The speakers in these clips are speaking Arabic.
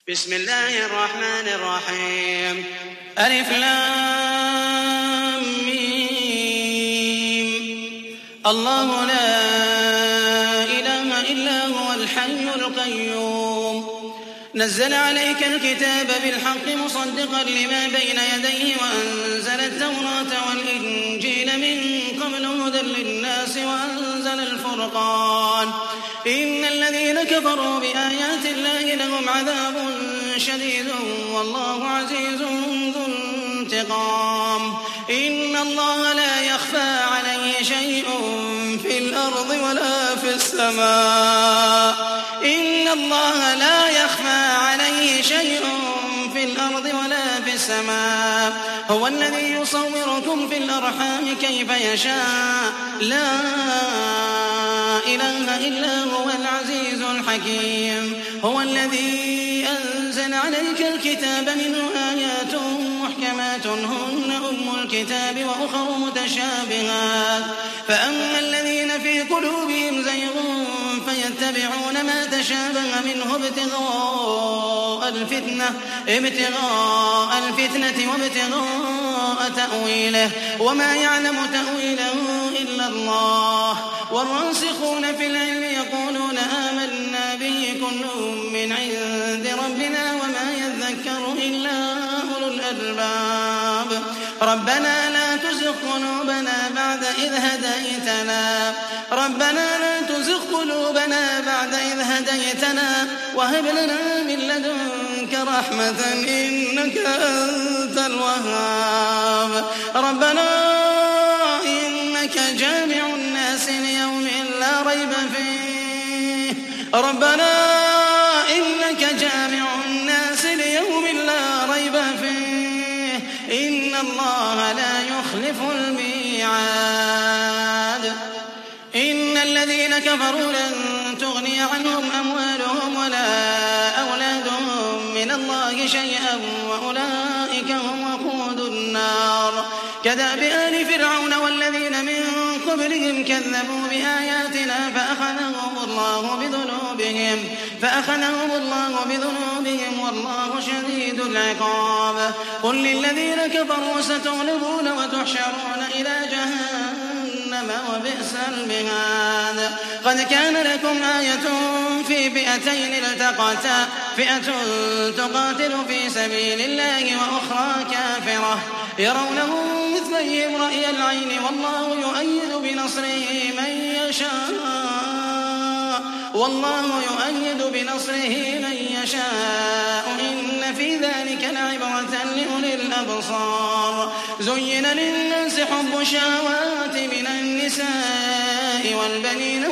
بسم الله الرحمن الرحيم. ألف لام ميم. الله لا إله إلا هو الحي القيوم. نزل عليك الكتاب بالحق مصدقا لما بين يديه وأنزل التوراة والإنجيل من قبل هدى للناس وأنزل الفرقان. إن الذين كفروا بآيات الله لهم عذاب شديد والله عزيز ذو انتقام. إن الله لا يخفى عليه شيء في الأرض ولا في السماء. إن الله لا يخفى عليه شيء في الأرض ولا في السماء. هو الذي يصوركم في الأرحام كيف يشاء. لا إله إلا هو العزيز الحكيم. هو الذي أنزل عليك الكتاب منه آيات محكمات هن أم الكتاب وأخر متشابهات. فأما الذين في قلوبهم زيغ فيتبعون ما تشابه منه ابتغاء الفتنة وابتغاء تأويله وما يعلم تأويله إلا الله. والراسخون في العلم يقولون آمنا به كل من عند ربنا وما يذكر إلا أولو الألباب. ربنا لا تزغ قلوبنا بعد إذ هديتنا وهب لنا من لدنك رحمة إنك أنت الوهاب. ربنا إنك جامع الناس ليوم لا ريب فيه. إن الله لا يخلف الميعاد. إن الذين كفروا لن تغني عنهم أموالهم ولا أولادهم من الله شيئا وأولئك هم وقود النار. كدأب آل فرعون والذين من قبلهم كذبوا بآياتنا فأخذهم الله بذنوبهم والله شديد العقاب. قل للذين كفروا ستغلبون وتحشرون إلى جهنم وبئس المهاد. قد كان لكم آية في فئتين التقتا فئة تقاتل في سبيل الله وأخرى كافرة يرونهم مثليهم رأي العين والله يؤيد بنصره من يشاء. إن في ذلك لعبرة لأولي الأبصار. زين للناس حب الشهوات من النساء والبنين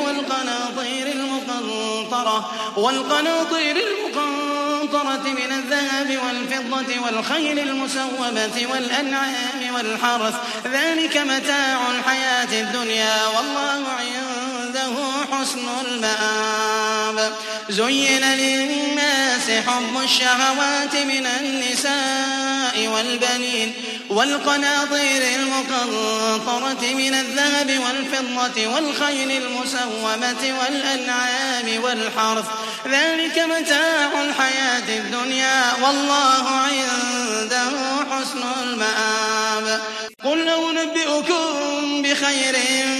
والقناطير المقنطرة من الذهب والفضة والخيل المسومة والأنعام والحرث. ذلك متاع الحياة الدنيا والله عنده حسن المآب. زين للناس حب الشهوات من النساء والبنين والقناطير المقنطرة من الذهب والفضة والخيل المسومة والأنعام والحرث. ذلك متاع الحياة الدنيا والله عنده حسن المآب. قل أنبئكم بخير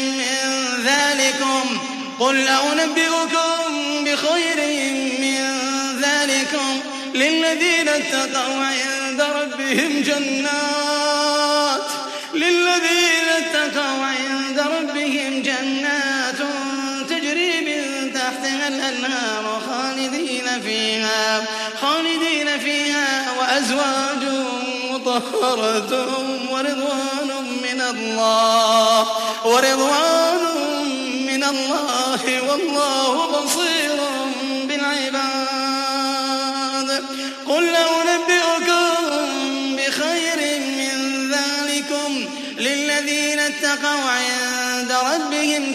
من ذلكم للذين اتقوا عند ربهم جنات تجري من تحتها الأنهار خالدين فيها وأزواج مطهرة ورضوان من الله والله بصير بالعباد. قل أنبئكم بخير من ذلكم للذين اتقوا عند ربهم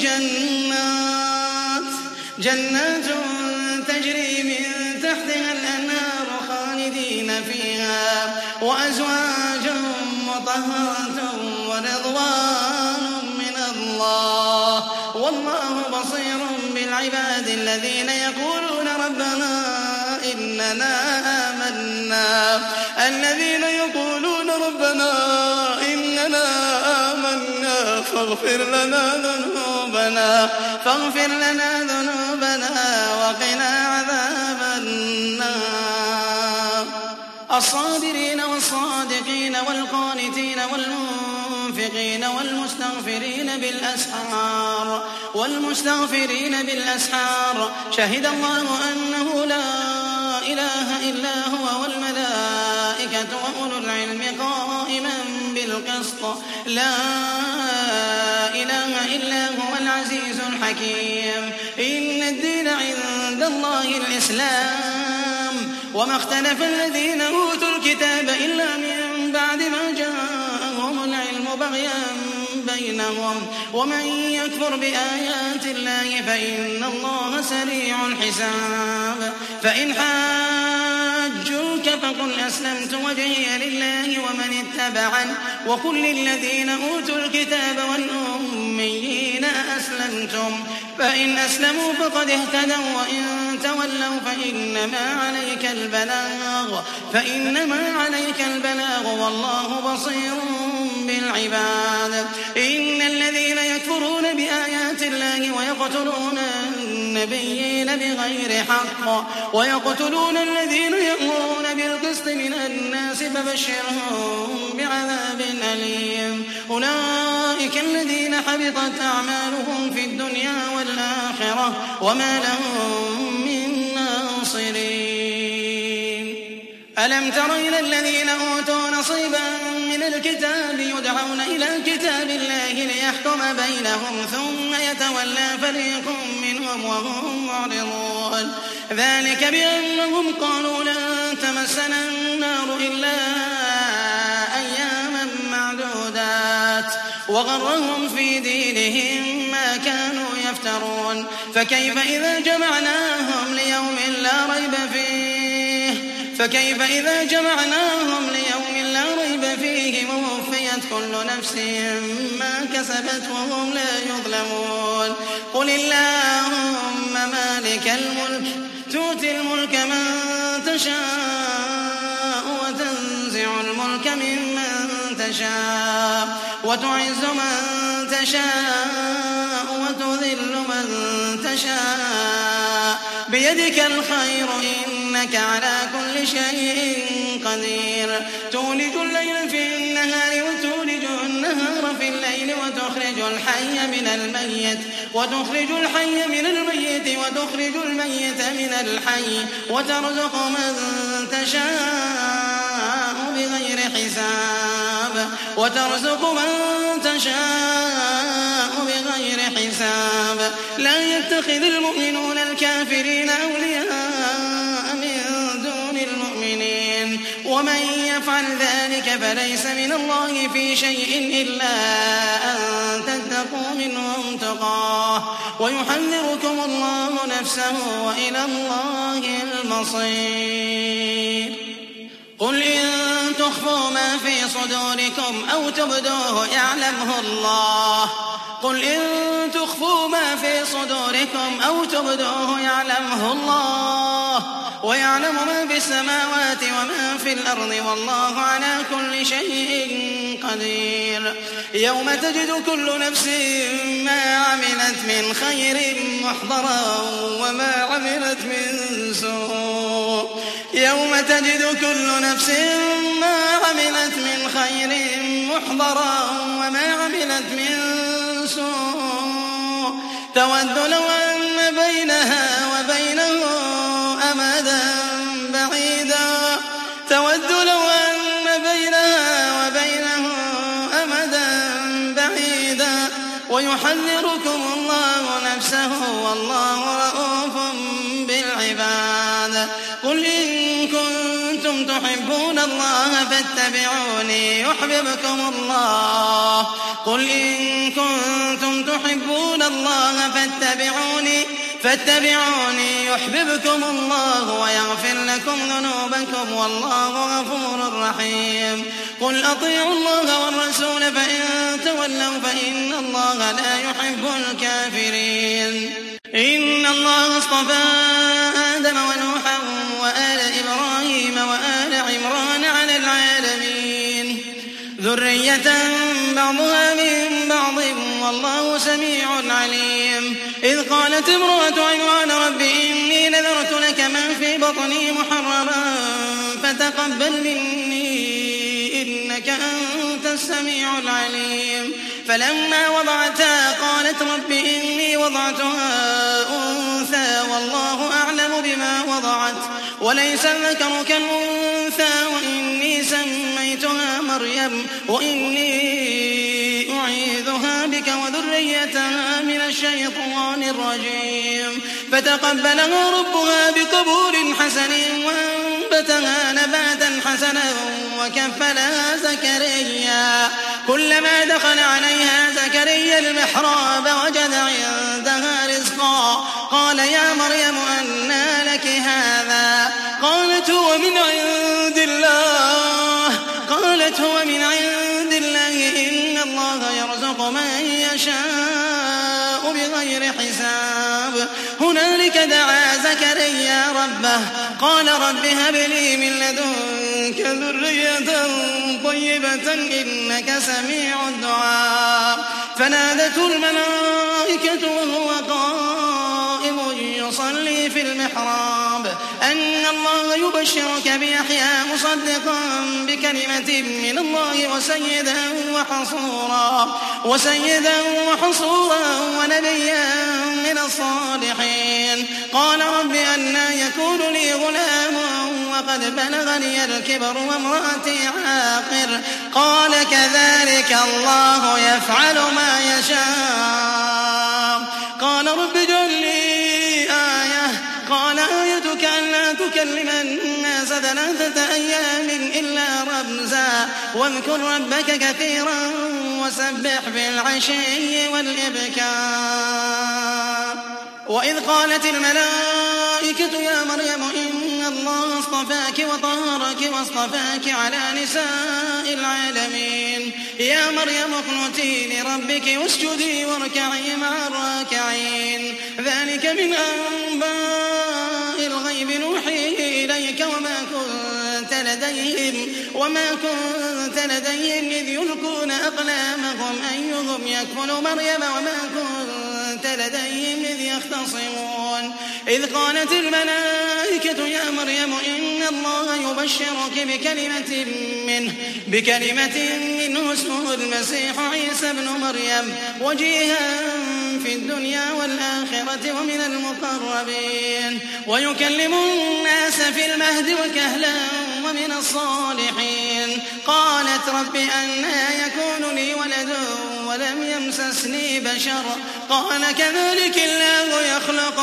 جنات تجري من تحتها الأنهار خالدين فيها وأزواج مطهرة ورضوان من الله والله بصير بالعباد الذين يقولون ربنا إننا آمنا الذين يقولون ربنا إننا آمنا فاغفر لنا ذنوبنا وقنا عذاب النار الصابرين والصادقين والقانتين والمنفقين والمستغفرين بالأسحار شهد الله أنه لا إله إلا هو والملائكة وأولو العلم قائما بالقسط لا إله إلا هو العزيز الحكيم إن الدين عند الله الإسلام وما اختلف الذين أوتوا الكتاب إلا من بعد ما جاءهم العلم بغيا بينهم ومن يكفر بآيات الله فإن الله سريع الحساب فإن حاجوك فقل أسلمت وجهي لله ومن اتبعني وقل للذين أوتوا الكتاب والأميين أسلمتم فإن أسلموا فقد اهتدوا وإن تولوا فإنما عليك البلاغ والله بصير بالعباد إن الذين يكفرون بآيات الله ويقتلون النبيين بغير حق ويقتلون الذين يأمرون بالقسط من الناس فبشرهم بعذاب أليم أولئك الذين حبطت أعمالهم في الدنيا والآخرة وما لهم من ناصرين ألم تر إلى الذين أوتوا نصيبا من الكتاب يدعون إلى كتاب الله ليحكم بينهم ثم يتولى فريق منهم وهم معرضون ذلك بأنهم قالوا لن تمسنا النار إلا أياما معدودات وغرهم في دينهم ما كانوا يفترون فكيف إذا جمعناهم ليوم لا ريب فيه ووفيت كل نفس ما كسبت وهم لا يظلمون قل اللهم مالك الملك تؤتي الملك من تشاء وتنزع الملك ممن تشاء وتعز من تشاء وتذل من تشاء بيدك الخير إنك على كل شيء قدير تولج الليل في النهار وتولج النهار في الليل وتخرج الحي من الميت وتخرج الميت من الحي وترزق من تشاء بغير حساب لا يتخذ المؤمنون الكافرين أولياء من دون المؤمنين ومن يفعل ذلك فليس من الله في شيء إلا أن تتقوا منهم تقاه ويحذركم الله نفسه وإلى الله المصير قل إن تخفوا ما في صدوركم أو تبدوه يعلمه الله ويعلم ما في السماوات وما في الأرض والله على كل شيء قدير يوم تجد كل نفس ما عملت من خير محضرا وما عملت من سوء تود لو أن بينها وبينه أمدا بعيدا ويحذركم الله نفسه والله رءوف بالعباد قل إن كنتم تحبون الله فاتبعوني يحببكم الله ويغفر لكم ذنوبكم والله غفور رحيم قل أطيعوا الله والرسول فإن تولوا فإن الله لا يحب الكافرين إن الله اصطفى آدم ونوحا وآل إبراهيم وآل ذرية بعضها من بعض والله سميع عليم. إذ قالت امرأة عمران رب إني نذرت لك ما في بطني محررا فتقبل مني إنك أنت السميع العليم. فلما وضعتها قالت رب إني وضعتها أنثى والله أعلم بما وضعت وليس الذكر كالأنثى وإني سميتها مريم وإني أعيذها بك وذريتها من الشيطان الرجيم. فتقبلها ربها بقبول حسن وأنبتها نباتا حسنا وكفلها زكريا. كلما دخل عليها زكريا المحراب وجد عندها رزقا قال يا مريم أنى لك هذا؟ قالت هو من عند الله إن الله يرزق من يشاء بغير حساب. هنالك دعا زكريا ربه قال رب هب لي من لدنك ذرية طيبة إنك سميع الدعاء. فنادته الملائكة وهو قائم يصلي في المحراب أن الله يبشرك بيحيى مصدقا بكلمة من الله وسيدا وحصورا ونبيا من الصالحين. قال رب أنى يكون لي غلام وقد بلغني الكبر وامرأتي عاقر؟ قال كذلك الله يفعل ما يشاء. قال رب اجعل لي آية. قال آيتك ألا تكلم الناس 3 أيام إلا رمزا واذكر ربك كثيرا وسبح بالعشي والإبكار. وإذ قالت الملائكة يا مريم إن الله اصطفاك وطهرك واصطفاك على نساء العالمين. يا مريم اقنتي لربك واسجدي واركعي مع الراكعين. ذلك من أنباء الغيب نوحيه إليك وما كنت لديهم إذ يلقون أقلامهم أيهم يكفل مريم وما كنت لديهم إذ يختصمون. إذ قالت الملائكة يا مريم إن الله يبشرك بكلمة منه اسمه المسيح عيسى ابن مريم وجيها في الدنيا والآخرة ومن المقربين ويكلم الناس في المهد وكهلا ومن الصالحين. قالت رب أنى يكون لي ولد ولم يمسسني بشر قال كذلك الله يخلق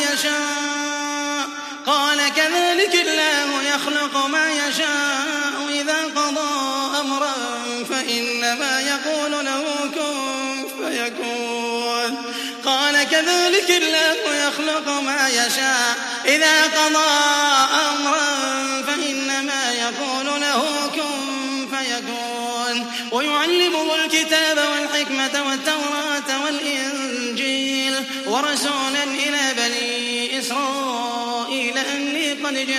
ما يشاء إذا قضى أمرا فإنما يقول له كن فيكون. قال كذلك الله يخلق ما يشاء إذا قضى أمرا فإنما يقول له كن فيكون. ويعلمه الكتاب والحكمة والتوراة والإنجيل ورسولا إلى بني إسرائيل أني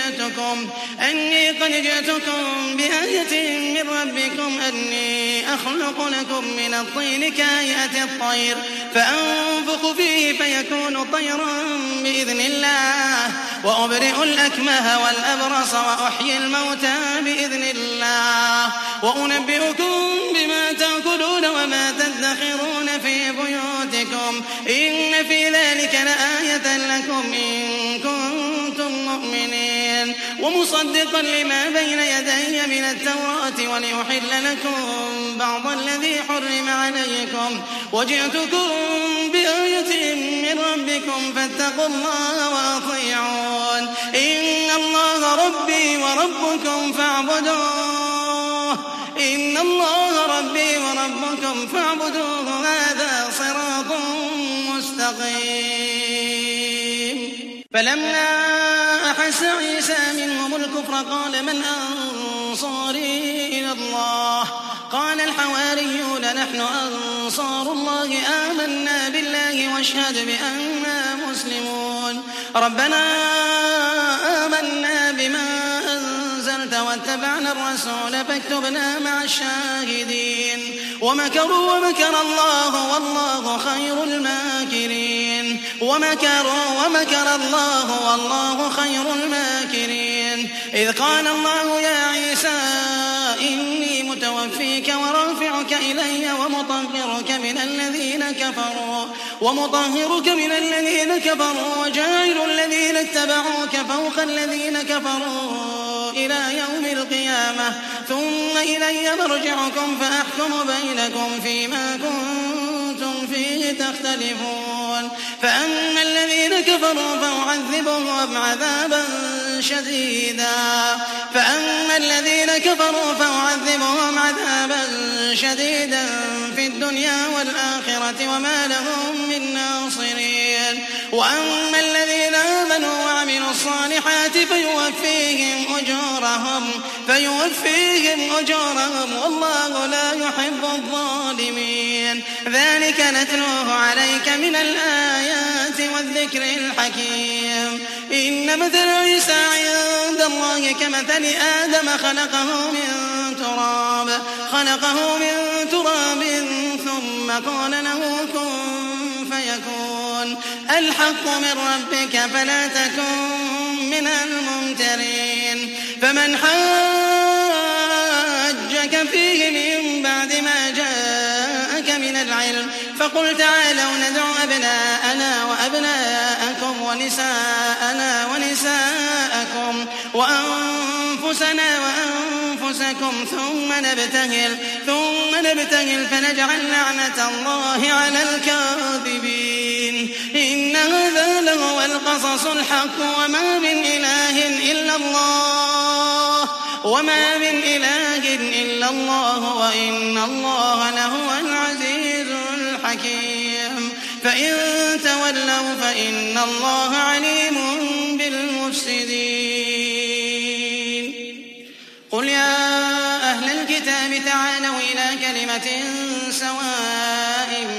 قد جئتكم بآية من ربكم أني أخلق لكم من الطين كهيئة الطير فأنفخ فيه فيكون طيرا بإذن الله وأبرئ الأكمه والأبرص وأحيي الموتى بإذن الله وأنبئكم بما تأكلون وما تدخرون في بيوتكم إن في ذلك لآية لكم إن كنتم مؤمنين. ومصدقا لما بين يدي من التوراة وليحل لكم بعض الذي حرم عليكم وجئتكم بآية من ربكم فاتقوا الله وأطيعون. إن الله ربي وربكم فاعبدوه هذا صراط مستقيم. فلما أحس عيسى منهم الكفر قال من أنصاري إلى الله؟ قال الحواريون نحن أنصار الله آمنا بالله واشهد بأننا مسلمون. ربنا آمنا بما أنزلت آمنت واتبعنا الرسول فاكتبنا مع الشاهدين ومكروا ومكر الله والله خير الماكرين ومكر الله والله خير الماكرين إذ قال الله يا عيسى إني متوفيك ورافعك إلي ومطهرك من الذين كفروا وجاعل الذين اتبعوك فوق الذين كفروا إلى يوم القيامة ثم إلي مرجعكم فأحكم بينكم فيما كنتم فيه تختلفون فأما الذين كفروا فأعذبهم عذابا شديدا في الدنيا والآخرة وما لهم من ناصرين وأما الذين آمنوا وعملوا الصالحات فيوفيهم أجورهم والله لا يحب الظالمين ذلك نتلوه عليك من الآيات والذكر الحكيم إن مثل عيسى عند الله كمثل آدم خلقه من تراب ثم قال له كن فيكون الحق من ربك فلا تكن من الممترين فمن حاجك فيه من بعد ما جاءك من العلم فقل تعالوا ندعو أبناءنا وأبناءكم ونساءنا ونساءكم وأنفسنا وأنفسكم ثم نبتهل فنجعل لعنة الله على الكاذبين إن هذا لهو القصص الحق وما من إله إلا الله وإن الله لهو العزيز الحكيم فإن تولوا فإن الله عليم بالمفسدين قل يا أهل الكتاب تعالوا إلى كلمة سواء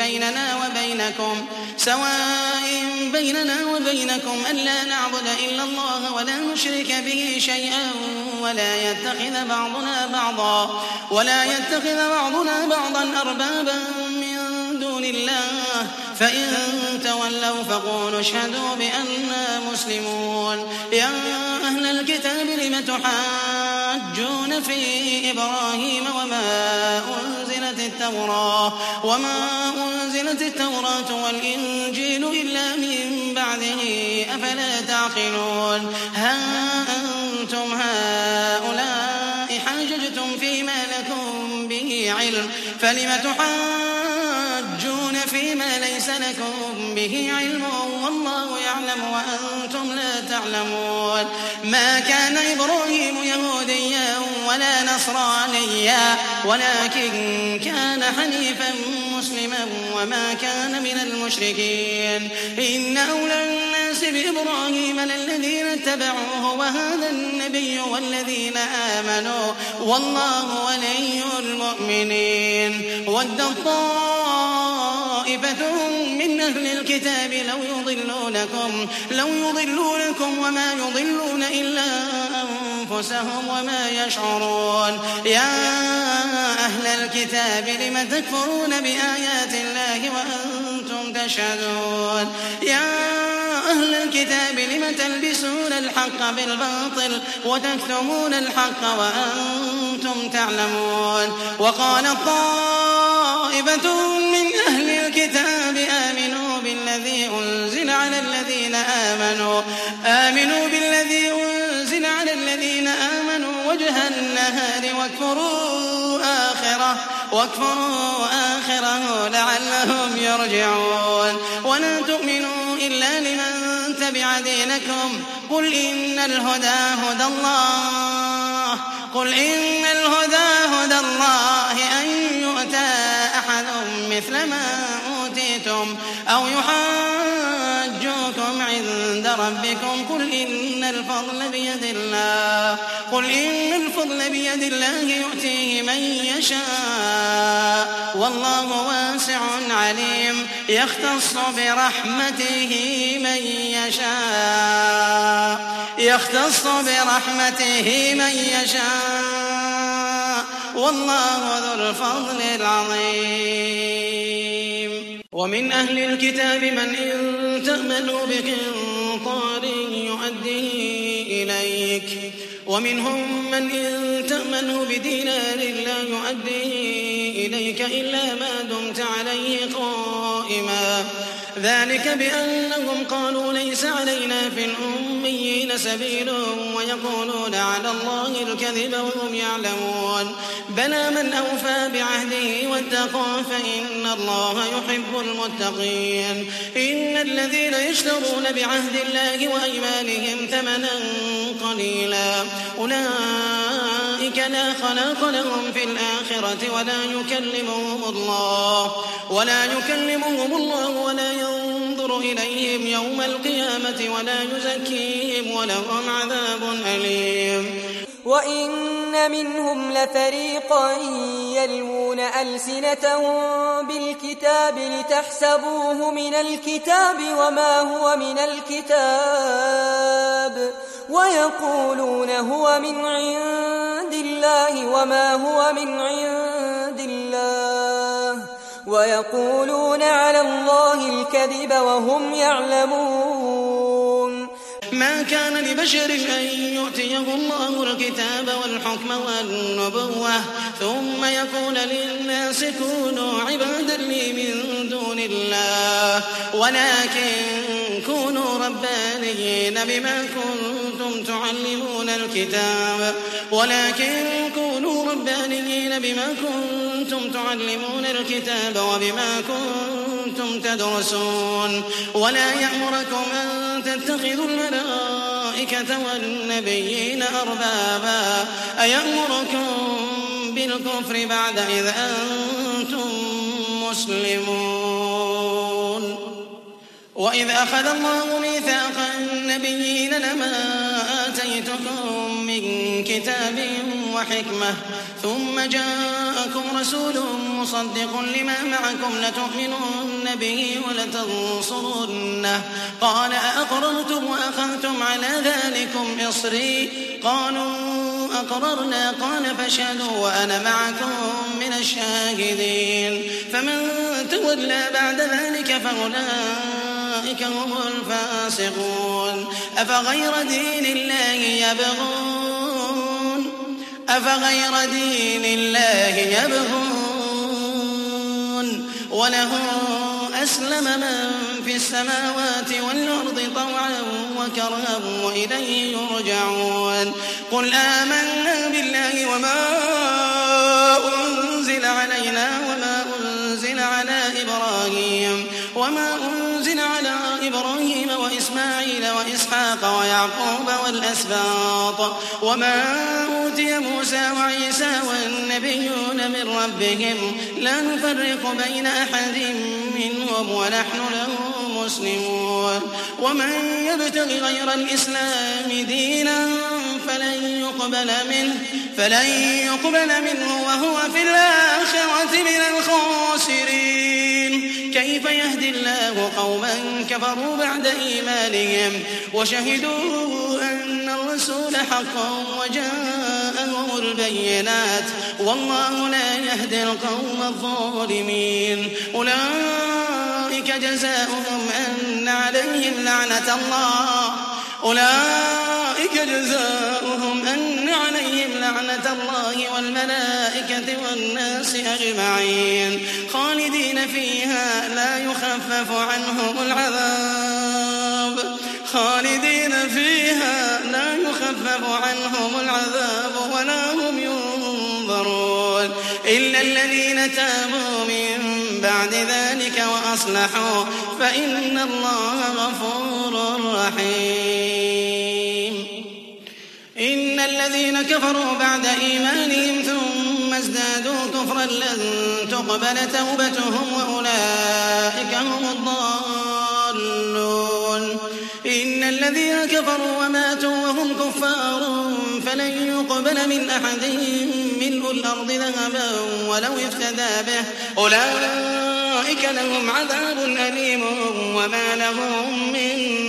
بيننا وبينكم ألا نعبد إلا الله ولا نشرك به شيئا ولا يتخذ بعضنا بعضا أربابا من دون الله فإن تولوا فقولوا اشهدوا بأننا مسلمون يا أهل الكتاب لم تحاجون في إبراهيم وما أنزلت التوراة والإنجيل إلا من بعده أفلا تعقلون ها أنتم هؤلاء حاججتم فيما لكم به علم فلم تحاجون فيما ليس لكم به علم والله يعلم وأنتم لا تعلمون ما كان إبراهيم يهوديا ولا نصرانيا ولكن كان حنيفا مسلما وما كان من المشركين إن أولى الناس بإبراهيم للذين اتبعوه وهذا النبي والذين آمنوا والله ولي المؤمنين ود طائفة من أهل الكتاب لو يضلونكم وما يضلون إلا أنفسهم وما يشعرون يا أهل الكتاب لم تكفرون بآيات الله وأنتم تشهدون يا أهل الكتاب لم تلبسون الحق بالباطل وتكتمون الحق وأنتم تعلمون وقال طائفة من أهل الكتاب آمنوا بالذي أنزل على الذين آمنوا وجه النهار واكفروا آخره لعلهم يرجعون ولا تؤمنوا إلا لمن تبع دينكم قل إن الهدى هدى الله أن يؤتى أحد مثل ما أوتيتم أو يحاجوكم عند ربكم قل إن الفضل بيد الله قل إن الفضل بيد الله يؤتيه من يشاء والله واسع عليم يختص برحمته من يشاء والله ذو الفضل العظيم ومن أهل الكتاب من إن تأمنوا بقنطار يؤديه إليك ومنهم من إن تأمنه بدينار لا يؤديه إليك إلا ما دمت عليه قائما ذلك بأنهم قالوا ليس علينا في الأميين سبيل ويقولون على الله الكذب وهم يعلمون بلى من أوفى بعهده واتقى فإن الله يحب المتقين إن الذين يشترون بعهد الله وأيمانهم ثمنا قليلا أولئك لا خلاق لهم في الآخرة ولا يكلمهم الله ولا ينظر إليهم يوم القيامة ولا يزكيهم ولهم عذاب أليم وإن منهم لفريقا يلوون ألسنتهم بالكتاب لتحسبوه من الكتاب وما هو من الكتاب ويقولون هو من عند الله وما هو من عند الله ويقولون على الله الكذب وهم يعلمون ما كان لبشر أن يؤتيه الله الكتاب والحكم والنبوة ثم يقول للناس كونوا عبادا لي من دون الله ولكن كونوا ربانيين بما كنتم تعلمون الكتاب وبما كنتم تدرسون ولا يأمركم أن تتخذوا الملائكة والنبيين أربابا أيأمركم بالكفر بعد إذ أنتم مسلمون وإذ أخذ الله ميثاق النبيين لما آتيتكم من كتاب وحكمة ثم جاءكم رسول مصدق لما معكم لتؤمنن به ولتنصرنه قال أأقررتم وأخذتم على ذلكم إصري قالوا أقررنا قال فاشهدوا وأنا معكم من الشاهدين فمن تولى بعد ذلك فأولئك هم الفاسقون أفغير دين الله يبغون وله أسلم من في السماوات والأرض طوعا وكرها وإليه يرجعون قل آمنا بالله وما أنزل علينا وما أنزل على إبراهيم وإسماعيل وإسحاق ويعقوب والأسباط وما أوتي موسى وعيسى والنبيون من ربهم لا نفرق بين أحد منهم ونحن له مسلمون ومن يبتغ غير الإسلام دينا فلن يقبل منه وهو في الآخرة من الخاسرين كيف يهدي الله قوما كفروا بعد إيمانهم وشهدوا أن الرسول حق وجاءهم البينات والله لا يهدي القوم الظالمين أولئك جزاؤهم أن عليهم لعنة الله والملائكة والناس أجمعين خالدين فيها لا يخفف عنهم العذاب ولا هم ينظرون إلا الذين تابوا من بعد ذلك وأصلحوا فإن الله غفور رحيم إن الذين كفروا بعد إيمانهم ثم ازدادوا كفرا لن تقبل توبتهم وأولئك هم الضالون إن الذين كفروا وماتوا وهم كفار فلن يقبل من أحدهم ملء الأرض ذهبا ولو افتدى به أولئك لهم عذاب أليم وما لهم من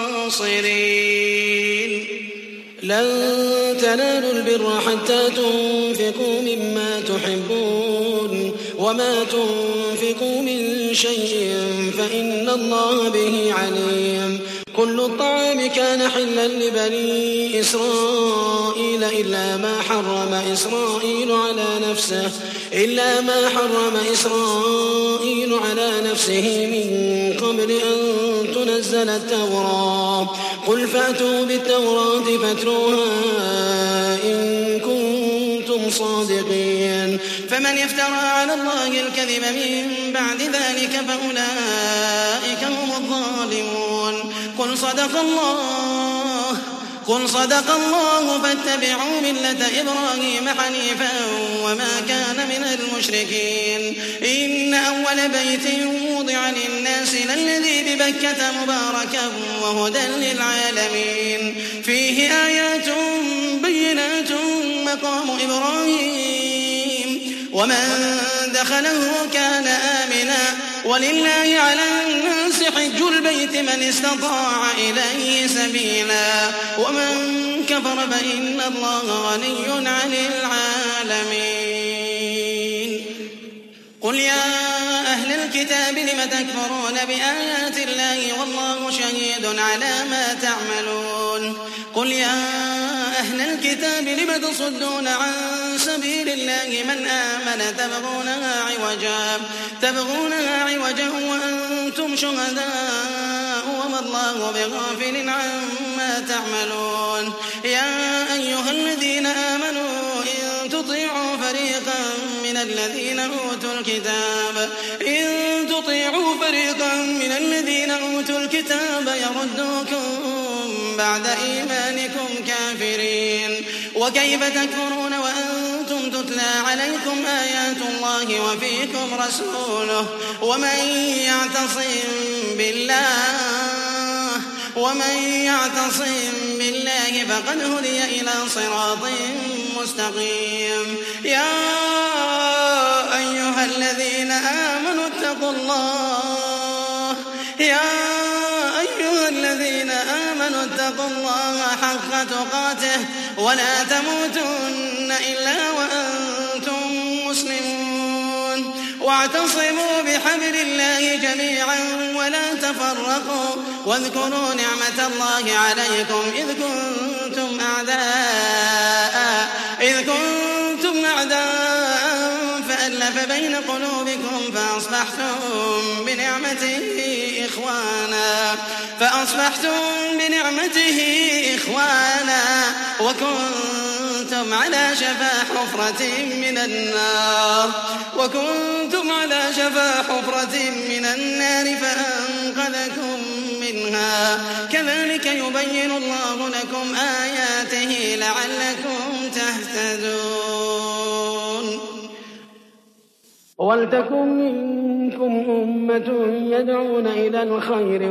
ناصرين لن تنالوا البر حتى تنفقوا مما تحبون وما تنفقوا من شيء فإن الله به عليم كل الطعام كان حلا لبني إسرائيل إلا ما حرم إسرائيل على نفسه من قبل أن تنزل التوراة قل فأتوا بالتوراة فاتلوها إن كنتم صادقين فمن يفترى على الله الكذب من بعد ذلك فأولئك هم الظالمون قل صدق الله فاتبعوا ملة إبراهيم حنيفا وما كان من المشركين إن أول بيت وضع للناس للذي ببكة مباركا وهدى للعالمين فيه آيات بينات مقام إبراهيم ومن دخله كان آمنا ولله على الناس حج البيت من استطاع إليه سبيلا ومن كفر فإن الله غني عن العالمين قل يا أهل الكتاب لم تكفرون بآيات الله والله شهيد على ما تعملون قل يا أهل الكتاب لم تصدون عن سبيل الله من آمن تبغونها عوجا وأنتم شهداء وما الله بغافل عما تعملون يا أيها الذين آمنوا إن تطيعوا فريقا من الذين أوتوا الكتاب يردوكم بعد إيمانكم كافرين وكيف تكفرون وأنتم تتلى عليكم آيات الله وفيكم رسوله ومن يعتصم بالله فقد هدي إلى صراط مستقيم يا أيها الذين آمنوا اتقوا الله حق تقاته ولا تموتن إلا وأنتم مسلمون واعتصموا بحبل الله جميعا ولا تفرقوا واذكروا نعمة الله عليكم إذ كنتم أعداء فألف بين قلوبكم فأصبحتم بنعمته إخوانا وكنتم على شفا حفرة من النار فأنقذكم منها كذلك يبين الله لكم آياته لعلكم تهتدون ولتكن منكم أمة يدعون إلى الخير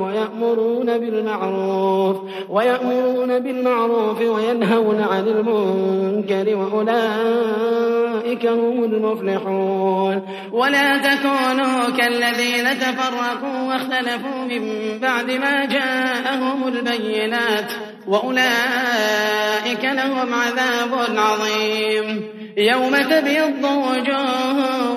ويأمرون بالمعروف وينهون عن المنكر وأولئك هم المفلحون ولا تكونوا كالذين تفرقوا واختلفوا من بعد ما جاءهم البينات وأولئك لهم عذاب عظيم يوم تبيض وجوه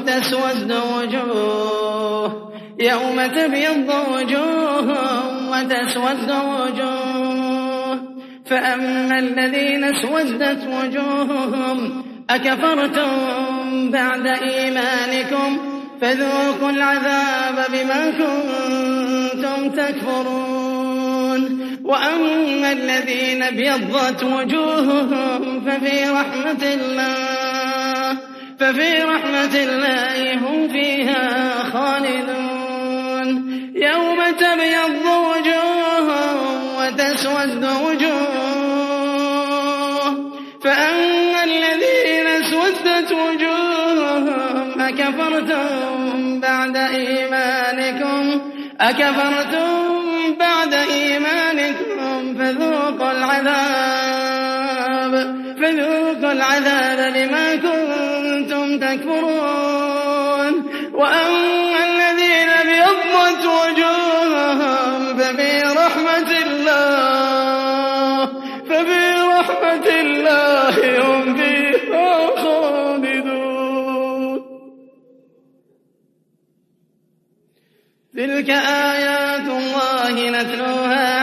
وتسود وجوه فأما الذين اسودت وجوههم أكفرتم بعد إيمانكم فذوقوا العذاب بما كنتم تكفرون وأما الذين ابيضت وجوههم ففي رحمة الله هم فيها خالدون يوم تبيض وجوه وتسود وجوه فأما الذين اسودت وجوههم أكفرتم بعد إيمانكم العذاب بما كنتم تكفرون وأما الذين ابيضت وجوههم ففي رحمة الله هم فيها خالدون. تلك آيات الله نتلوها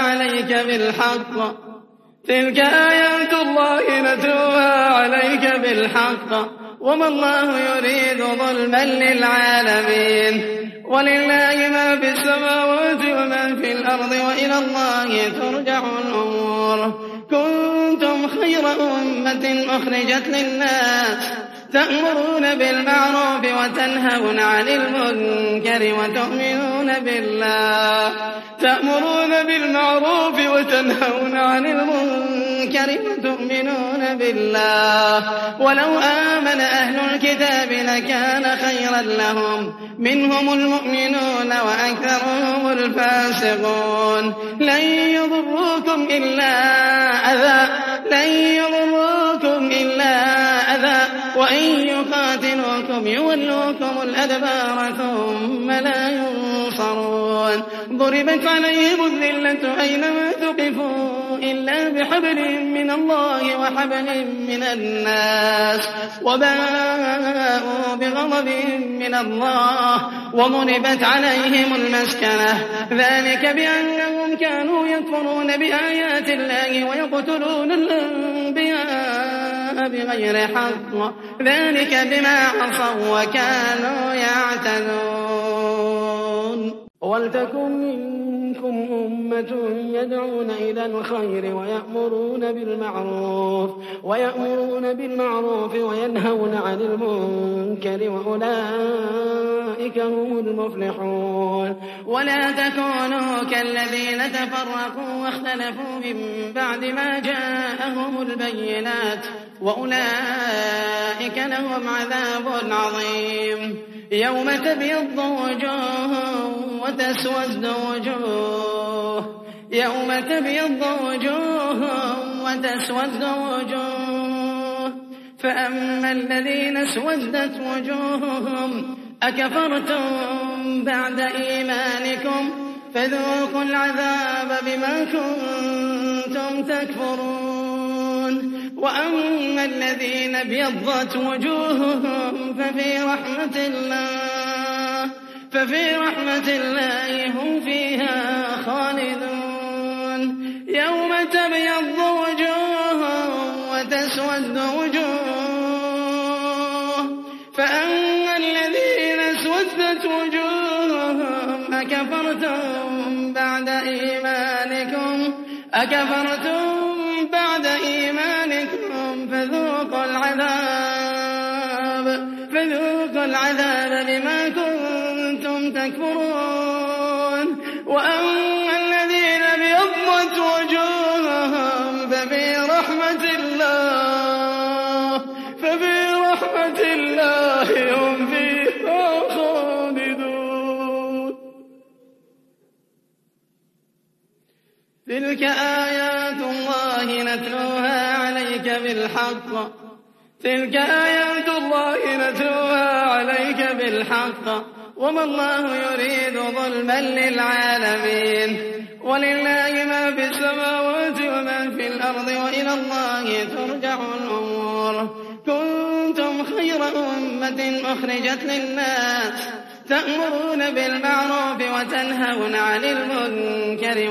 عليك بالحق وما الله يريد ظلما للعالمين ولله ما في السماوات وما في الأرض وإلى الله ترجع الأمور. كنتم خير أمة أخرجت للناس تأمرون بالمعروف وتنهون عن المنكر وتؤمنون بالله ولو آمن أهل الكتاب لكان خيرا لهم منهم المؤمنون وأكثرهم الفاسقون. لن يضروكم إلا أذى وإن يقاتلوكم يولوكم الأدبار ثم لا ينصرون. ضربت عليهم الذلة أينما ثقفوا إلا بحبل من الله وحبل من الناس وباءوا بغضب من الله وضربت عليهم المسكنة ذلك بأنهم كانوا يكفرون بآيات الله ويقتلون الأنبياء بغير حق ذلك بما عصوا وكانوا يعتدون. ولتكن منكم أمة يدعون إلى الخير ويأمرون بالمعروف وينهون عن المنكر وأولئك هم المفلحون. ولا تكونوا كالذين تفرقوا واختلفوا من بعد ما جاءهم البينات وأولئك لهم عذاب عظيم. يوم تبيض وجوه وتسود وجوه فأما الذين اسودت وجوههم أكفرتم بعد إيمانكم فذوقوا العذاب بما كنتم تكفرون. وأما الذين ابيضت وجوههم ففي رحمة الله هم فيها خالدون. يوم تبيض وجوه وتسود وجوه فأما الذين اسودت وجوههم أكفرتم بعد إيمانكم فذوقوا العذاب بما كنتم تكفرون. وأما الذين ابيضت وجوههم ففي رحمة الله هم فيها خالدون. تلك آيات الله نتلوها عليك بالحق وما الله يريد ظلما للعالمين ولله ما في السماوات وما في الأرض وإلى الله ترجع الأمور. كنتم خير أمة أخرجت للناس تأمرون بالمعروف وتنهون عن المنكر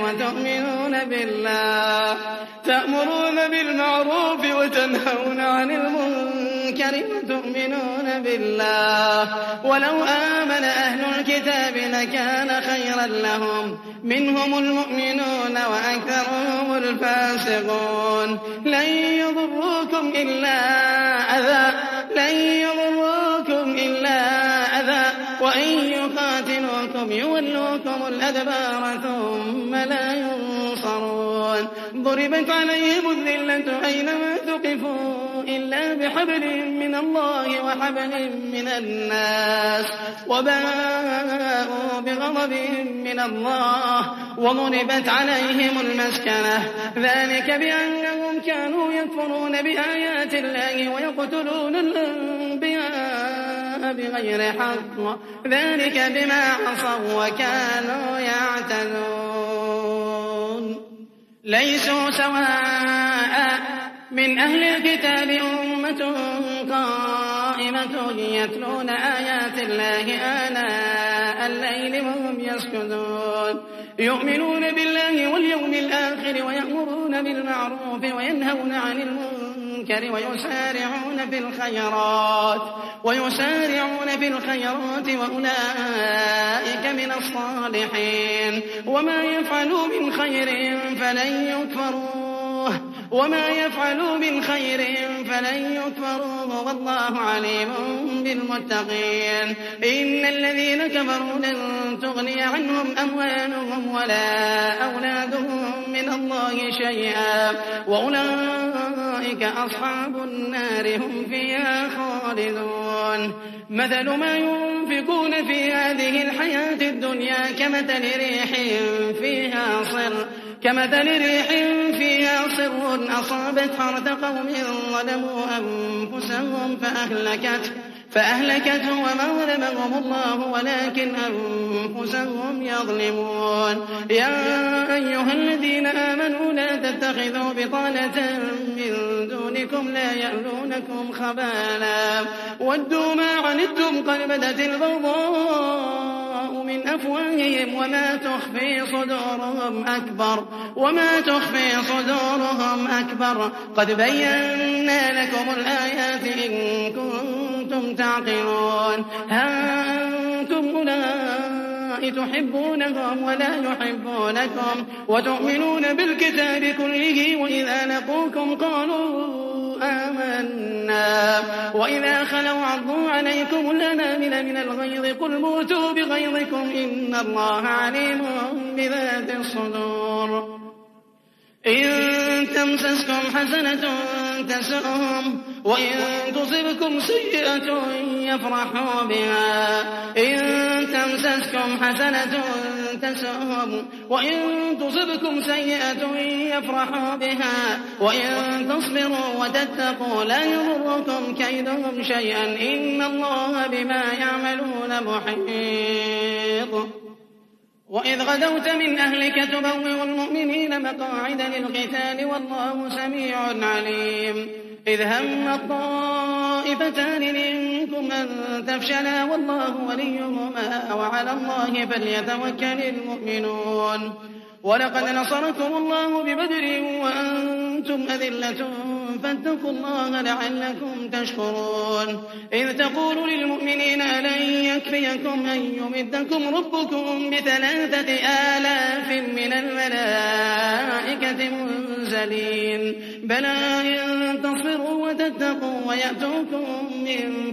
وتؤمنون بالله ولو آمن أهل الكتاب لكان خيرا لهم منهم المؤمنون وأكثرهم الفاسقون. لن يضروكم إلا أذى وإن يقاتلوكم يولوكم الأدبار ثم لا ينصرون. ضربت عليهم الذلة أينما ثقفوا إلا بحبل من الله وحبل من الناس وباءوا بغضب من الله وضربت عليهم المسكنة ذلك بأنهم كانوا يكفرون بآيات الله ويقتلون الأنبياء بغير حق ذلك بما عصوا وكانوا يعتدون ليسوا سواء من أهل الكتاب أمة قائمة يتلون آيات الله آناء الليل وهم يسجدون يؤمنون بالله واليوم الآخر ويأمرون بالمعروف وينهون عن المنكر ويسارعون في الخيرات وأولئك من الصالحين وما يفعلوا من خير فلن يكفروه والله عليم بالمتقين إن الذين كفروا لن تغني عنهم أموالهم ولا أولادهم من الله شيئا وأولئك أصحاب النار هم فيها خالدون مثل ما ينفقون في هذه الحياة الدنيا كمثل ريح فيها صر أصابت حرث قوم ظلموا أنفسهم فأهلكته وما ظلمهم الله ولكن أنفسهم يظلمون يا أيها الذين آمنوا لا تتخذوا بطانة من دونكم لا يألونكم خبالا ودوا ما عنتم قد بدت البغضاء من أفواههم وما تخفي صدورهم أكبر قد بينا لكم الآيات إن كنتم تعقلون ها أنتم أولئك تحبونهم ولا يحبونكم وتؤمنون بالكتاب كله وإذا لقوكم قالوا آمنا وإذا خلوا عضوا عليكم الأنامل من الغيظ قل موتوا بغيظكم إن الله عليم بذات الصدور إن تمسسكم حسنة تسؤهم وإن تصبكم سيئة يفرحوا بها وإن تصبروا وتتقوا لا يضركم كيدهم شيئا إن الله بما يعملون محيط وإذ غدوت من أهلك تبوئ المؤمنين مقاعد للقتال والله سميع عليم إذ هم الطائفتان منكم أن تفشلا والله وليهما وعلى الله فليتوكل المؤمنون ولقد نصركم الله ببدر وأنتم أذلة فاتقوا الله لعلكم تشكرون إذ تقول للمؤمنين ألن يكفيكم أن يمدكم ربكم ب3,000 من الملائكة منزلين بلى إن تصبروا وتتقوا ويأتوكم من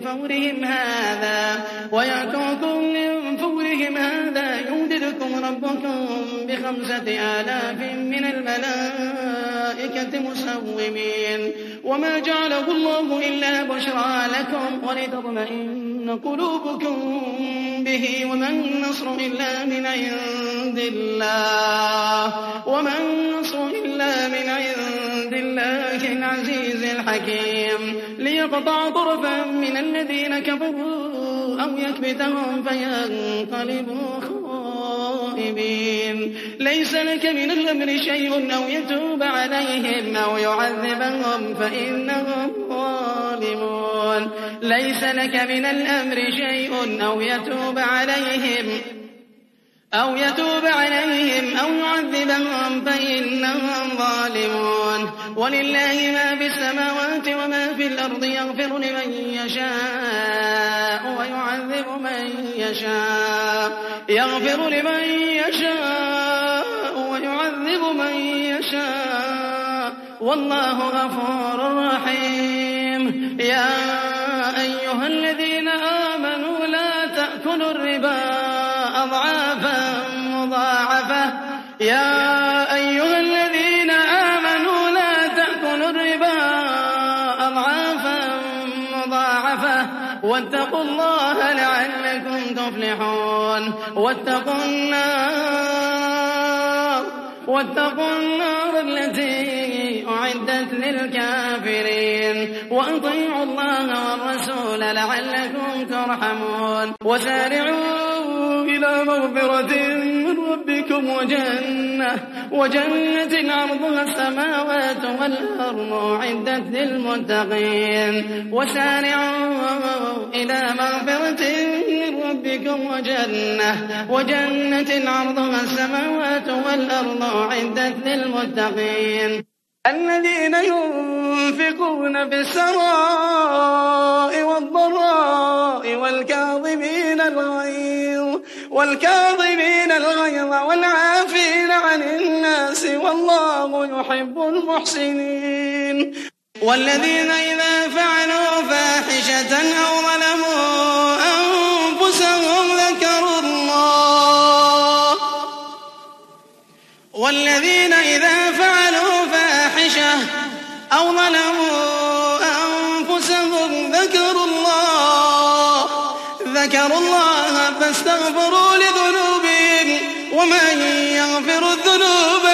فورهم هذا يمددكم ربكم ب5,000 من الملائكة مسومين وما جعله الله إلا بشرى لكم ولتطمئن قلوبكم به وما النصر إلا من عند الله العزيز الحكيم ليقطع طرفا من الذين كفروا أو يكبتهم فينقلبوا خائبين ليس لك من الأمر شيء أو يتوب عليهم أو يعذبهم فإنهم ظالمون ليس لك من الأمر شيء أو يتوب عليهم أو يعذبهم فإنهم ظالمون ولله ما في السماوات وما في الأرض يغفر لمن يشاء ويعذب من يشاء والله غفور رحيم يا أيها الذين آمنوا لا تأكلوا الربا أضعافا مضاعفة مضاعفة واتقوا الله لعلكم تفلحون واتقوا النار التي أعدت للكافرين وأطيعوا الله والرسول لعلكم ترحمون وسارعوا إلى مغفرة من ربكم وجنة عرضها السماوات والأرض أعدت للمتقين وسارعوا إلى مغفرة من ربكم وجنة عرضها السماوات والأرض أعدت للمتقين الذين ينفقون في السراء والضراء والكاظمين الغيظ والعافين عن الناس والله يحب المحسنين والذين إذا فعلوا فاحشة أو ظلموا أنفسهم ذكروا الله فاستغفروا لذنوبهم ومن يغفر الذنوب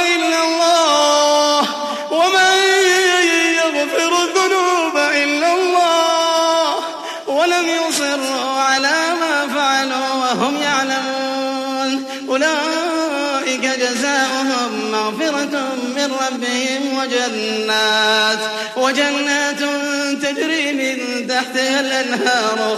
إلا الله ولم يصروا على ما فعلوا وهم يعلمون أولئك جزاؤهم مغفرة من ربهم وجنات تجري من تحتها الأنهار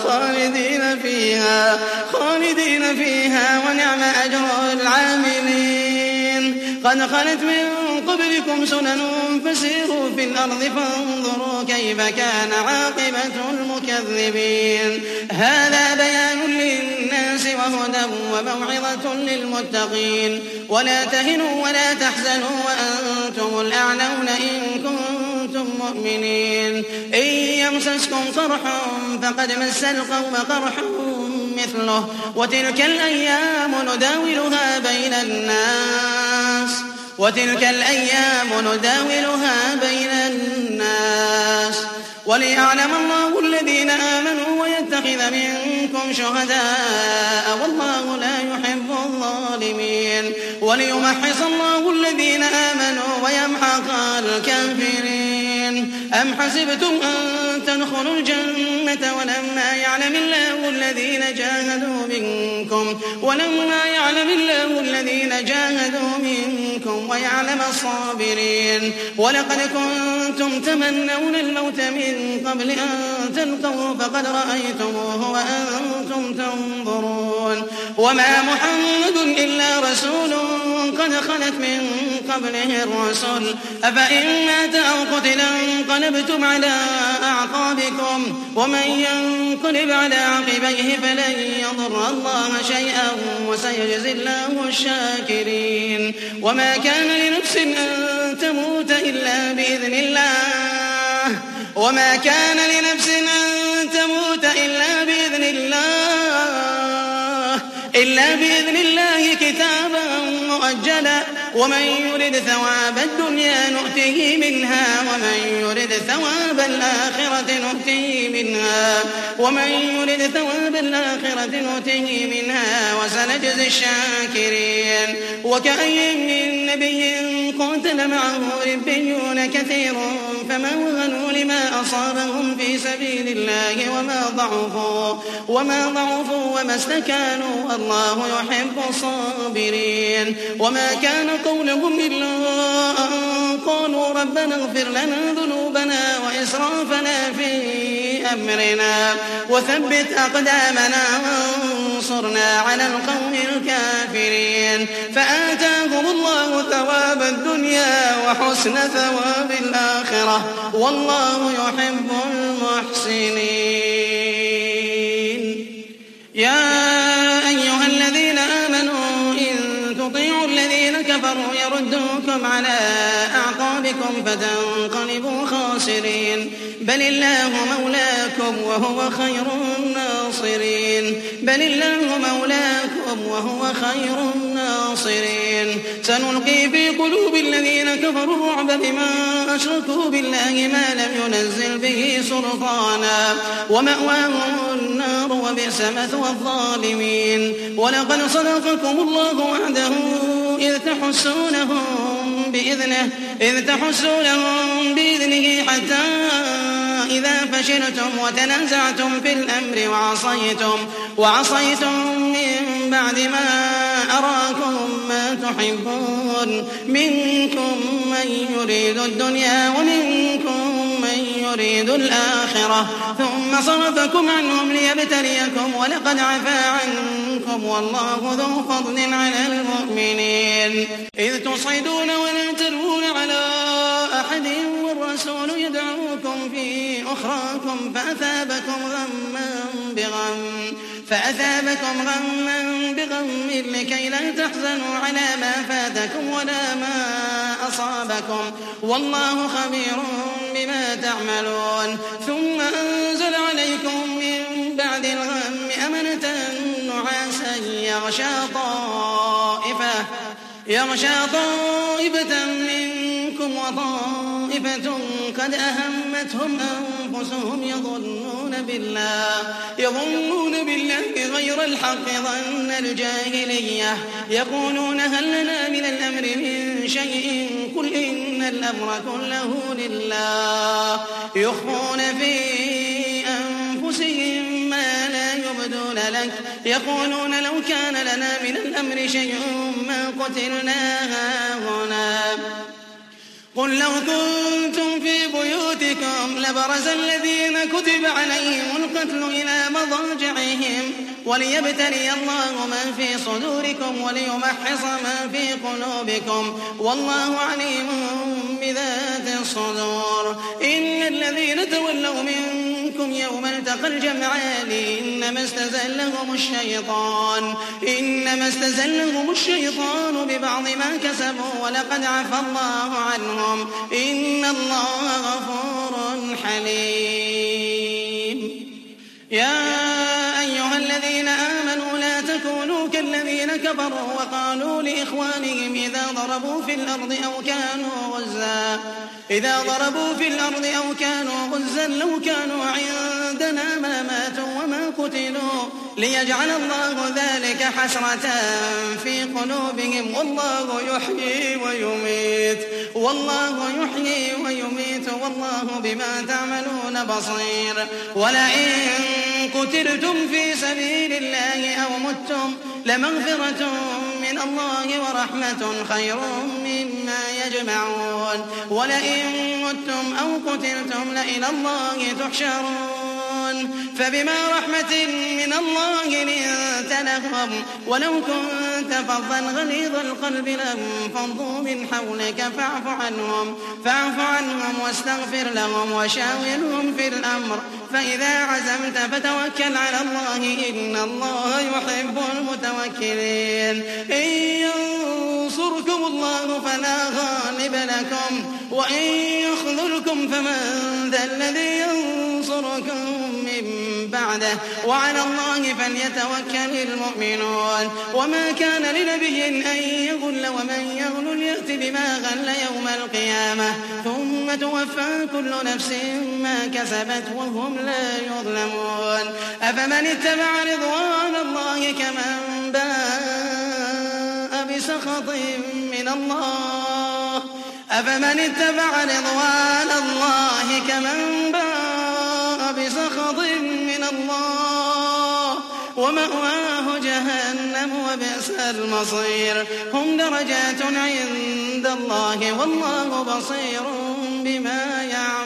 خالدين فيها ونعم أجر العاملين قد خلت من قبلكم سنن فسيروا في الأرض فانظروا كيف كان عاقبة المكذبين هذا بيان للناس وهدى وموعظة للمتقين ولا تهنوا ولا تحزنوا وأنتم الأعلون إن كنتم مؤمنين إن يمسسكم قرح فقد مس القوم قرح مثله وتلك الأيام نداولها بين الناس وليعلم الله الذين آمنوا ويتخذ منكم شهداء والله لا يحب الظالمين وليمحص الله الذين آمنوا ويمحق الكافرين أم حسبتم أن تدخلوا الجنة ولما يعلم الله الذين جاهدوا منكم ويعلم الصابرين ولقد كنتم تمنون الموت من قبل أن تلقوه فقد رأيتموه وأنتم تنظرون وما محمد إلا رسول قد خلت من قبله الرسل أفإن مات أو قتل انقلبتم على أعقابكم ومن ينقلب على عقبيه فلن يضر الله شيئا وسيجزي الله الشاكرين وما كان لنفس أن تموت إلا بإذن الله كتابا مؤجلا ومن يرد ثواب الدنيا نؤته منها ومن يرد ثواب الآخرة نؤته منها وسنجزي الشاكرين وكأي من نبي قاتل معه ربيون كثير فما وهنوا لما أصابهم في سبيل الله وما ضعفوا وما استكانوا الله يحب الصابرين وما كان قولهم إلا أن قالوا ربنا اغفر لنا ذنوبنا وإسرافنا في أمرنا وثبت أقدامنا وانصرنا على القوم الكافرين فآتاهم الله ثواب الدنيا وحسن ثواب الآخرة والله يحب المحسنين يا أيها الذين آمنوا إن تطيعوا الذين كفروا يردوكم على أعقابكم فتنقلبوا خاسرين بل الله مولاكم وهو خير الناصرين سنلقي في قلوب الذين كفروا الرعب بما أشركوا بالله ما لم ينزل به سلطانا ومأواهم النار وبئس مثوى الظالمين ولقد صدقكم الله وعده إذ تحسونهم بإذنه حتى إذا فشلتم وتنازعتم في الأمر وعصيتم من بعد ما أراكم ما تحبون منكم من يريد الدنيا ومنكم من يريد الآخرة ثم صرفكم عنهم ليبتليكم ولقد عفا عنكم والله ذو فضل على المؤمنين إذ تصعدون ولا تلوون على أحد والرسول يدعوكم في أخراكم فأثابكم غما بغم لكي لا تحزنوا على ما فاتكم ولا ما أصابكم والله خبير بما تعملون ثم أنزل عليكم من بعد الغم أمنة نعاسا يغشى طائفة منكم وطائفة قد أهمتهم أنفسهم يظنون بالله غير الحق ظن الجاهلية يقولون هل لنا من الأمر من شيء قل إن الأمر كله لله يخفون في أنفسهم ما لا يبدون لك يقولون لو كان لنا من الأمر شيء ما قتلنا هاهنا قل لو كنتم في بيوتكم لبرز الذين كتب عليهم القتل إلى مضاجعهم وليبتلي الله ما في صدوركم وليمحص ما في قلوبكم والله عليم بذات الصدور إن الذين تولوا منكم يوم التقى الجمعان إنما استزلهم الشيطان ببعض ما كسبوا ولقد عفى الله عنهم إن الله غفور حليم يا أيها الذين آمنوا لا تكونوا كالذين كفروا وقالوا لإخوانهم إذا ضربوا في الأرض أو كانوا غزا لو كانوا عندنا ما ماتوا وما قتلوا ليجعل الله ذلك حسرة في قلوبهم والله يحيي ويميت والله بما تعملون بصير ولئن قتلتم في سبيل الله أو متم لمغفرة من الله ورحمة خير مما يجمعون ولئن متم أو قتلتم لإلى الله تحشرون فبما رحمة من الله لنت لهم ولو كنت فظا غليظ القلب لانفضوا من حولك فاعف عنهم واستغفر لهم وشاورهم في الأمر فإذا عزمت فتوكل على الله إن الله يحب المتوكلين إن ينصركم الله فلا غالب لكم وإن يخذلكم فمن ذا الذي ينصركم من بعده وعلى الله فليتوكل المؤمنون وما كان لنبي أن يغل ومن يغل يأت بما غل يوم القيامة ثم توفى كل نفس ما كسبت وهم لا يظلمون أفمن اتبع رضوان الله كمن باء بسخط من الله ومأواه جهنم وبئس المصير هم درجات عند الله والله بصير بما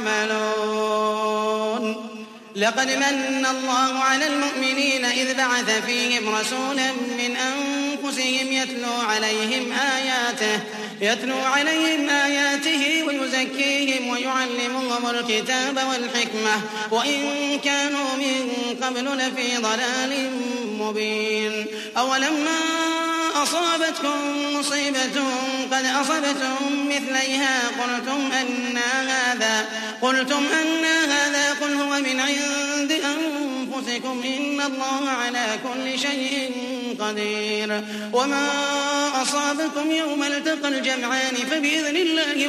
يعملون لقد من الله على المؤمنين إذ بعث فيهم رسولا من أنفسهم يتلو عليهم آياته ويزكيهم ويعلمهم الكتاب والحكمة وإن كانوا من قبل لفي ضلال مبين أولما أصابتكم مصيبة قد أصبتم مثليها قلتم أنى هذا قل هو من عند أنفسكم إن الله على كل شيء قدير. وما أصابكم يوم التقى الجمعان فبإذن الله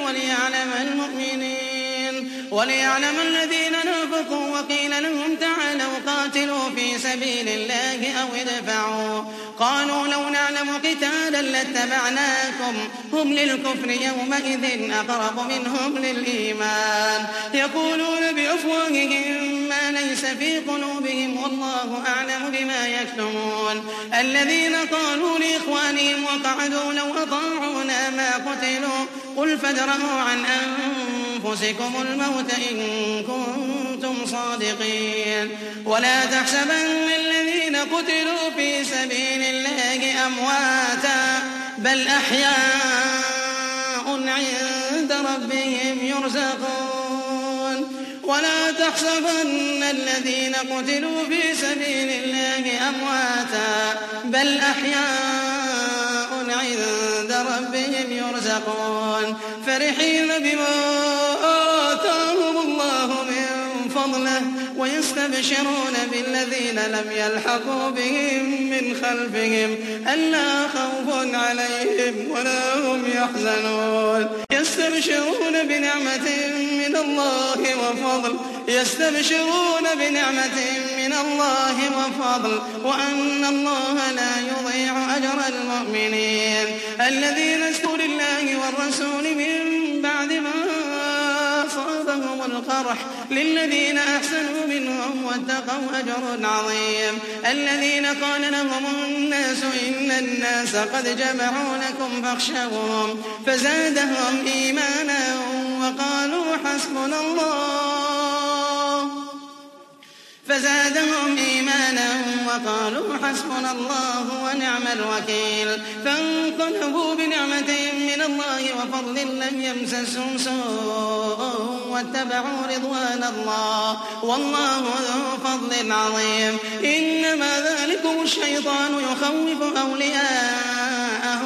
وليعلم الذين نافقوا وقيل لهم تعالوا قاتلوا في سبيل الله أو ادفعوا قالوا لو نعلم قتالا لاتبعناكم هم للكفر يومئذ أقرب منهم للإيمان يقولون بأفواههم ما ليس في قلوبهم والله أعلم بما يكتمون. الذين قالوا لإخوانهم وقعدوا لو أطاعونا ما قتلوا قل فادرءوا عن أنفسكم الموت إن كنتم صادقين. ولا تحسبن الذين قتلوا في سبيل الله أمواتا بل أحياء عند ربهم يرزقون. ولا تحسبن الذين قتلوا في سبيل الله أمواتا بل أحياء عند ربهم يرزقون فرحين بما آتاهم الله من فضله ويستبشرون بالذين لم يلحقوا بهم من خلفهم ألا خوف عليهم ولا هم يحزنون يستبشرون بنعمة من الله وفضل وأن الله لا يضيع أجر المؤمنين. الذين استجابوا لله والرسول من بعد ما أصابهم القرح للذين أحسنوا منهم واتقوا أجر عظيم. الذين قال لهم الناس إن الناس قد جمعوا لكم فاخشوهم فزادهم إيمانا وقالوا حسبنا الله ونعم الوكيل. فانقلبوا بنعمة من الله وفضل لم يمسسهم سوء واتبعوا رضوان الله والله ذو فضل عظيم. إنما ذلكم الشيطان يخوف أولياءه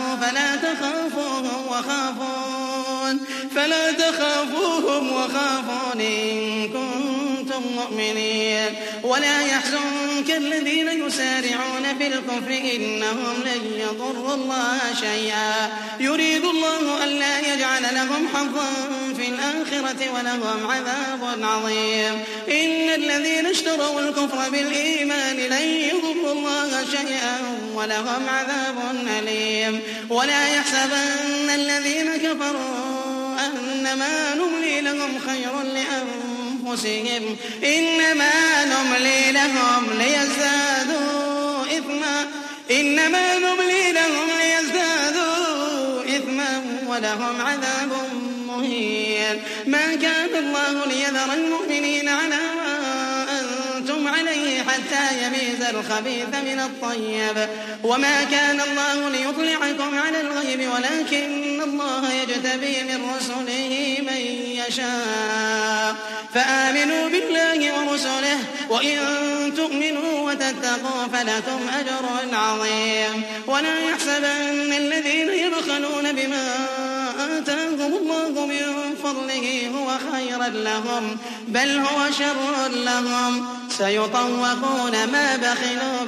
فلا تخافوهم وخافون إن كنتم مؤمنين. ولا يحزنك الذين يسارعون في الكفر إنهم لن يضروا الله شيئا يريد الله ألا يجعل لهم حظا في الآخرة ولهم عذاب عظيم. إن الذين اشتروا الكفر بالإيمان لن يضروا الله شيئا ولهم عذاب أليم. ولا يحسبن الذين كفروا أنما نملي لهم خير لأنفسهم إنما نملي لهم ليزدادوا إثما ولهم عذاب مهين. ما كان الله ليذر المؤمنين على ما أنتم عليه حتى يميز الخبيث من الطيب وما كان الله ليطلعكم على الغيب ولكن الله يجتبي من رسله من يشاء. فآمنوا بالله ورسله وإن تؤمنوا وتتقوا فلكم أجر عظيم. ولا يحسبن الذين يبخلون بما آتاهم الله من فضله هو خيرا لهم بل هو شر لهم سيطوقون ما بخلوا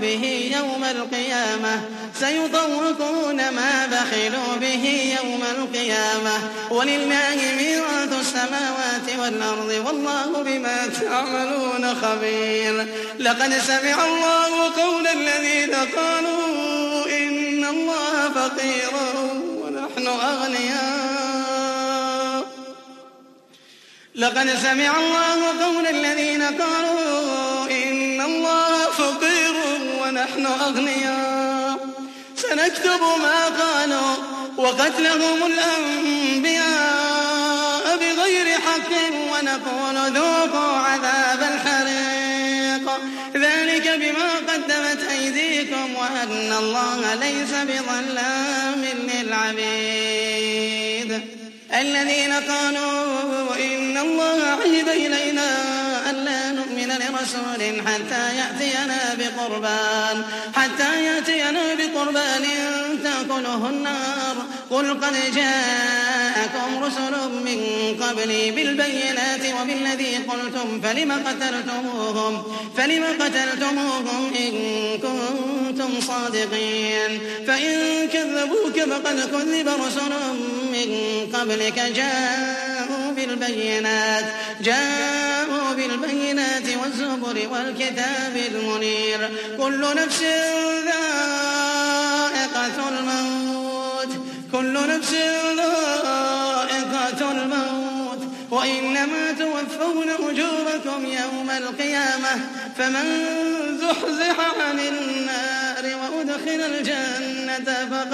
به يوم القيامة ولله ميراث السماوات والأرض والله بما تعملون خبير. لقد سمع الله قول الذين قالوا إن الله فقير ونحن أغنياء سنكتب ما قالوا وقتلهم الأنبياء بغير حق ونقول ذوقوا عذاب الحريق ذلك بما قدمت أيديكم وأن الله ليس بظلام للعبيد. الذين قالوا إن الله عهد إلينا ألا نؤمن لرسول حتى يأتينا بقربان تأكله النار قل قد جاءكم رسل من قبلي بالبينات وبالذي قلتم فلم قتلتموهم إن كنتم صادقين فإن كذبوك فقد كذب رسل من قبلك جاءوا بالبينات والزبر والكتاب المنير كل نفس ذائقة الموت وإنما توفون أجوركم يوم القيامة فمن زحزح عن النار وأدخل الجنة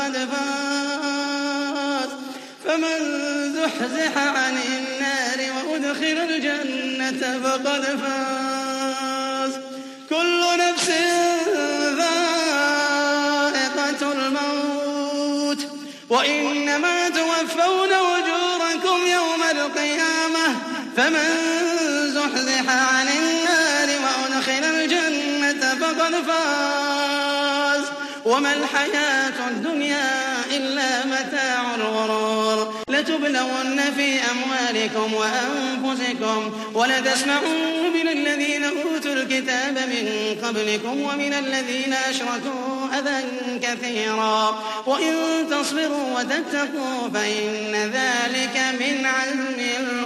فقد فاز كل نفس ذائقة الموت وإنما توفون أجوركم يوم القيامة فمن زحزح عن النار وأدخل الجنة فقد فاز وما الحياة الدنيا إلا متاع الغرور لتبلون في أموالكم وأنفسكم ولتسمعون من الذين أوتوا الكتاب من قبلكم ومن الذين أشركوا أذى كثيرا وإن تصبروا وتتقوا فإن ذلك من عزم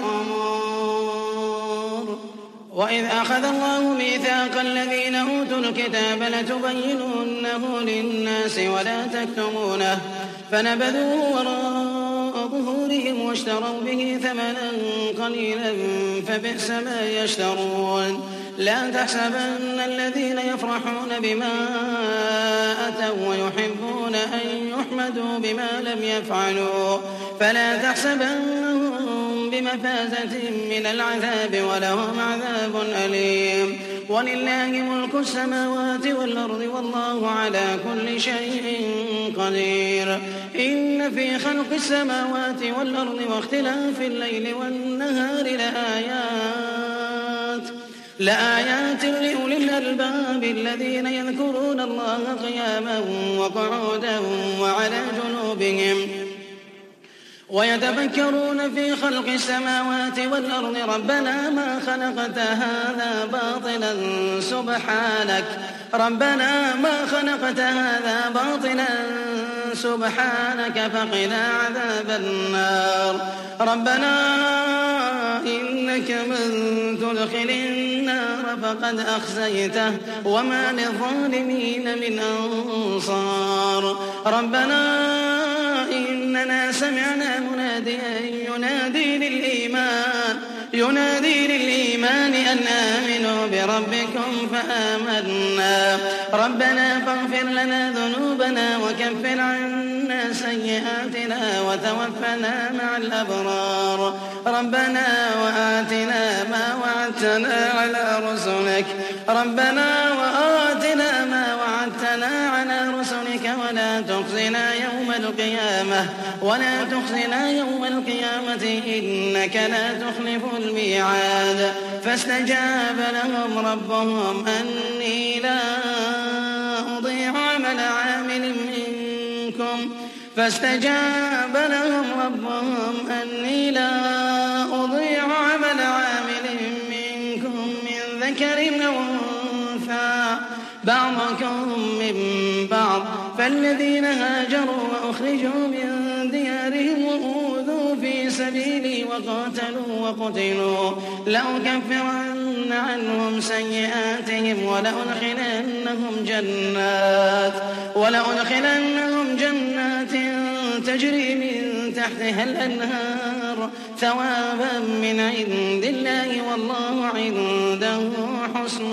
الأمور وإذ أخذ الله ميثاق الذين أوتوا الكتاب لتبيننه للناس ولا تكتمونه فنبذوه وراء ظهورهم واشتروا به ثمنا قليلا فبئس ما يشترون لا تحسبن الذين يفرحون بما أتوا ويحبون أن يحمدوا بما لم يفعلوا فلا تحسبنهم بمفازة من العذاب ولهم عذاب أليم ولله ملك السماوات والأرض والله على كل شيء قدير إن في خلق السماوات والأرض واختلاف الليل والنهار لآيات لأولي الألباب الذين يذكرون الله قياما وقعودا وعلى جنوبهم ويتفكرون في خلق السماوات والأرض ربنا ما خلقت هذا باطلا سبحانك فقنا عذاب النار ربنا إنك من تدخل النار فقد أخزيته وما للظالمين من أنصار ربنا إننا سمعنا مناديا ينادي للإيمان أن آمنوا بربكم فآمنا ربنا فاغفر لنا ذنوبنا وكفر عنا سيئاتنا وتوفنا مع الأبرار ربنا وآتنا ما وعدتنا على رسلك ولا تخزنا يوم القيامة إنك لا تخلف الميعاد فاستجاب لهم ربهم أني لا أضيع عمل عامل منكم من ذكر أو أنثى بعضكم من بعض فالذين هاجروا وأخرجوا من ديارهم وأوذوا في سبيلي وقتلوا لأكفرن عنهم سيئاتهم ولأدخلنهم جنات تجري من تحتها الأنهار ثوابا من عند الله والله عنده حسن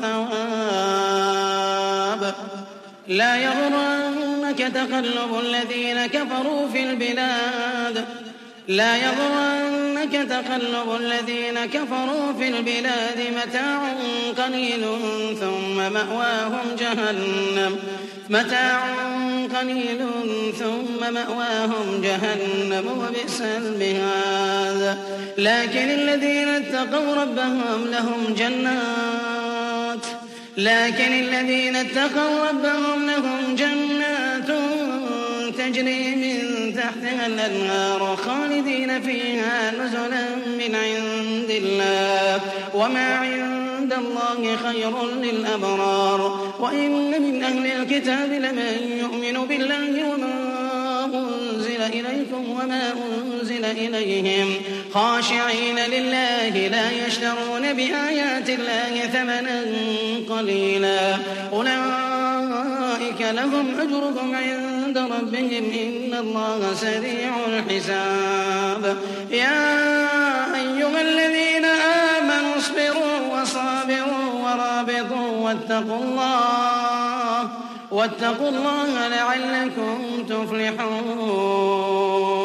الثواب لا يغرنك تقلب الذين كفروا في البلاد متاع قليل ثم مأواهم جهنم وبئس المهاد لكن الذين اتقوا ربهم لهم جنات لكن الذين اتقوا ربهم لهم جنات تجري من تحتها الأنهار خالدين فيها نزلا من عند الله وما عند الله خير للأبرار وإن من أهل الكتاب لمن يؤمن بالله وما أنزل إليكم وما أنزل إليهم خاشعين لله لا يشترون بآيات الله ثمنا قليلا أولئك لهم أجرهم عند ربهم إن الله سريع الحساب يا أيها الذين آمنوا اصبروا وصابروا ورابطوا واتقوا الله لعلكم تفلحون